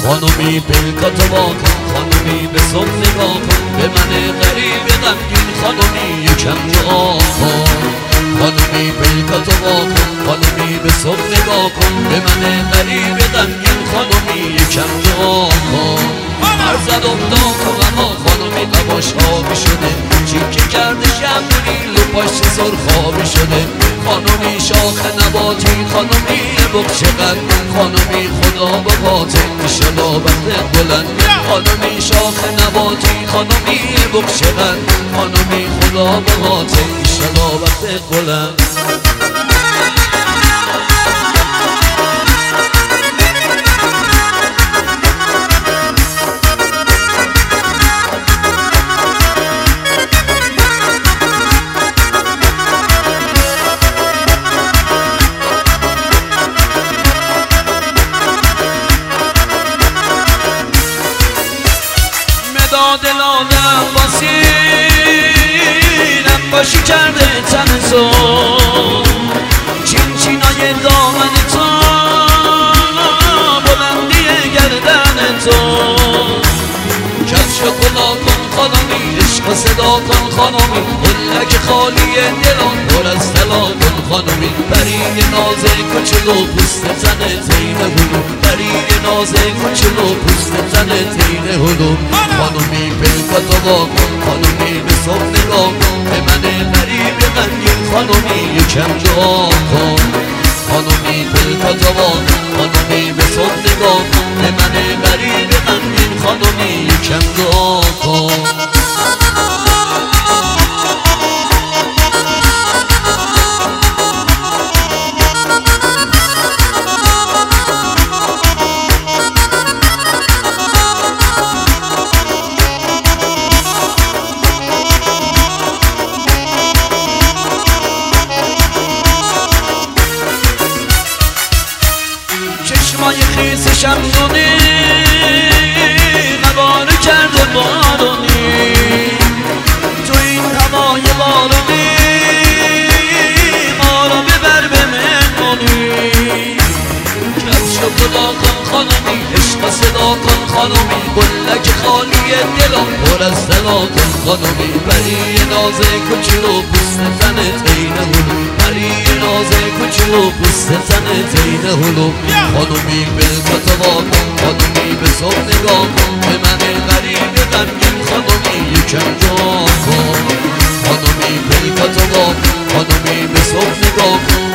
خانومی پلکاتو وا کن، خانومی به صبح نگاه کن، به من غریب غمگین خانومی یکم دعا کن. خانومی پلکاتو وا کن، خانومی به صبح نگاه کن، به من غریب غمگین خانومی یکم دعا کن. مرزد افتاد تو غما خانومی قباش آبی شده، چیکه کرده شمدونی لپاش سرخابی شده. خانومی شاخ نباتی خانومی بخشقد، خانومی خدا باباته ایشالا وقت بلند. خانومی شاخ نباتی خانومی بخشقد، خانومی خدا باباته ایشالا وقت بلند. دلالم باسی نقاشی کرده تن تو، چین چینای دامن تو، بلندی گردن تو. کفش خدا کن خانومی، عشق صدا کن خانومی، قلک خالی دلان پر از طلا کن خانومی. بری ناز کوچولو پوست زن زین هلو، بری ناز کوچولو پوست زن زین هلو. خانومی پلکاتو وا کن، خانومی به صبح نگاه کن، به من غریب غمگین خانومی یکم دعا کن. خانومی پلکاتو وا کن، خانومی به صبح نگاه کن، به من غریب غمگین خانومی یکم دعا کن. چشمای خیس شمدونی قواره کرده بارونی، تو این هوای بارونی ما رو ببر به مهمونی. کفش خدا کن خانومی، عشق صدا کن خانومی، گلک خالی دلم پر از طلا کن خانومی. بری ناز کوچولو پوست زن زین هلو، بری ناز کوچولو پوست زن زین هلو. خانومی پلکاتو وا کن، خانومی به صبح نگاه کن، به من غریب غمگین خانومی یکم دعا کن. خانومی پلکاتو وا کن، خانومی به صبح نگاه کن،